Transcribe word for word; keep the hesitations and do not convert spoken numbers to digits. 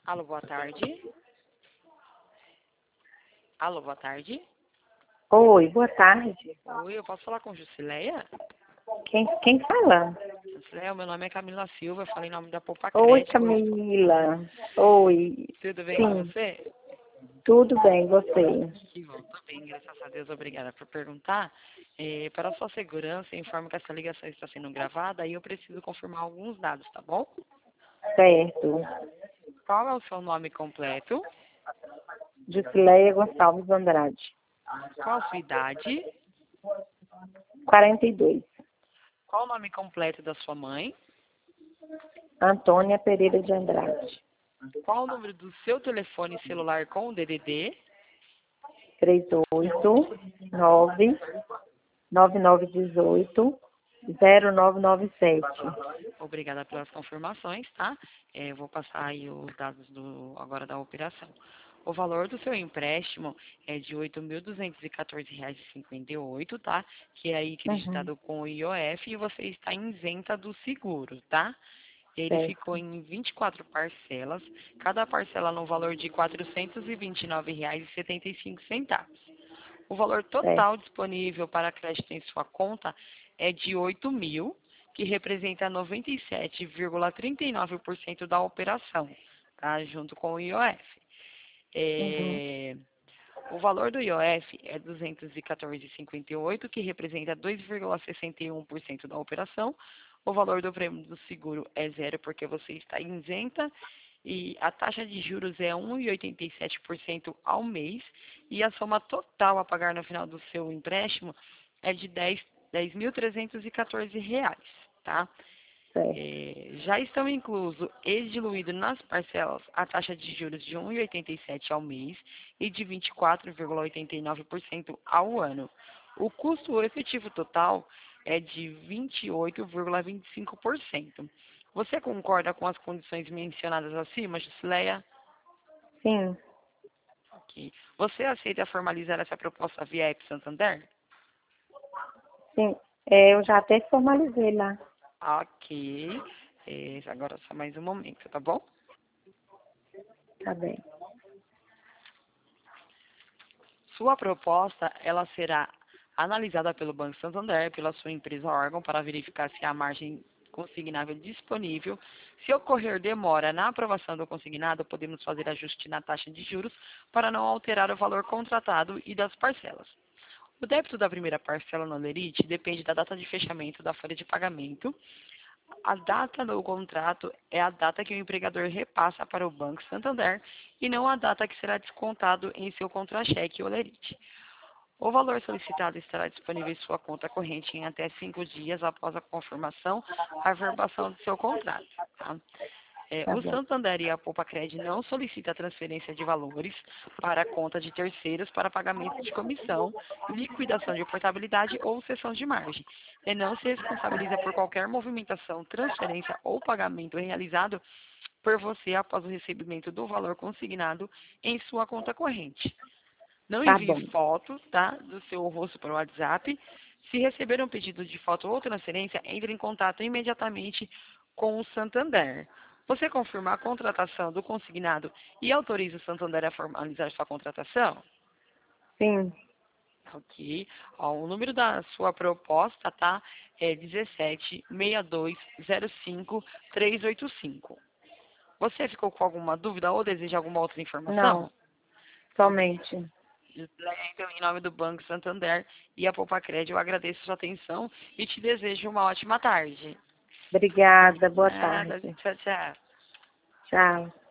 Alô, boa tarde. Alô, boa tarde. Oi, boa tarde. Oi, eu posso falar com Jusileia? Quem, quem fala? Jusileia, meu nome é Camila Silva, eu falei em nome da Poupa Oi, Crédito. Camila. Oi. Tudo bem com Sim, você? tudo bem, você? Que bom, tô bem, graças a Deus, obrigada por perguntar. Eh, para a sua segurança, informo que essa ligação está sendo gravada e eu preciso confirmar alguns dados, tá bom? Certo. Qual é o seu nome completo? Jusileia Gonçalves Andrade. Qual a sua idade? quarenta e dois. Qual o nome completo da sua mãe? Antônia Pereira de Andrade. Qual o número do seu telefone celular com o D D D? três oito nove nove nove um oito zero nove nove sete. Obrigada pelas confirmações, tá? Eh, eu vou passar aí os dados do, agora da operação. O valor do seu empréstimo é de oito mil duzentos e quatorze reais e cinquenta e oito, tá? Que é aí Uhum, creditado com o I O F e você está isenta do seguro, tá? Ele ficou certo. em vinte e quatro parcelas, cada parcela no valor de quatrocentos e vinte e nove reais e setenta e cinco centavos. O valor Certo. total disponível para crédito em sua conta é de oito mil, que representa noventa e sete vírgula trinta e nove por cento da operação, tá? Junto com o I O F. Uhum, É, o valor do I O F é duzentos e quatorze vírgula cinquenta e oito, que representa dois vírgula sessenta e um por cento da operação. O valor do prêmio do seguro é zero, porque você está isenta. E a taxa de juros é um vírgula oitenta e sete por cento ao mês. E a soma total a pagar no final do seu empréstimo é de dez mil trezentos e quatorze reais, tá? certo. É, já estão incluso e diluído nas parcelas a taxa de juros de um vírgula oitenta e sete por cento ao mês e de vinte e quatro vírgula oitenta e nove por cento ao ano. O custo efetivo total é de vinte e oito vírgula vinte e cinco por cento. Você concorda com as condições mencionadas acima, Jusileia? Sim, Ok. Você aceita formalizar essa proposta via App Santander? sim. É, eu já até formalizei lá. Ok. É, agora só mais um momento, tá bom? Tá bem. Sua proposta, ela será analisada pelo Banco Santander, pela sua empresa órgão, para verificar se há margem consignável disponível. Se ocorrer demora na aprovação do consignado, podemos fazer ajuste na taxa de juros para não alterar o valor contratado e das parcelas. O débito da primeira parcela no Lerite depende da data de fechamento da folha de pagamento. A data do contrato é a data que o empregador repassa para o Banco Santander e não a data que será descontado em seu contra-cheque ou Lerite. O valor solicitado estará disponível em sua conta corrente em até cinco dias após a confirmação, a averbação do seu contrato. Tá? É, Tá o bom. Santander e a Poupa-Cred não solicitam transferência de valores para a conta de terceiros para pagamento de comissão, liquidação de portabilidade ou cessão de margem. E não se responsabiliza por qualquer movimentação, transferência ou pagamento realizado por você após o recebimento do valor consignado em sua conta corrente. Não Tá envie bom. foto, tá, do seu rosto para o WhatsApp. Se receber um pedido de foto ou transferência, entre em contato imediatamente com o Santander. Você confirma a contratação do consignado e autoriza o Santander a formalizar sua contratação? Sim, Ok. Ó, o número da sua proposta, tá? É um sete seis dois zero cinco três oito cinco. Você ficou com alguma dúvida ou deseja alguma outra informação? não, somente. Então, em nome do Banco Santander e a Poupa-Cred, eu agradeço a sua atenção e te desejo uma ótima tarde. Obrigada, boa Nada, tarde. tchau, tchau. Tchau.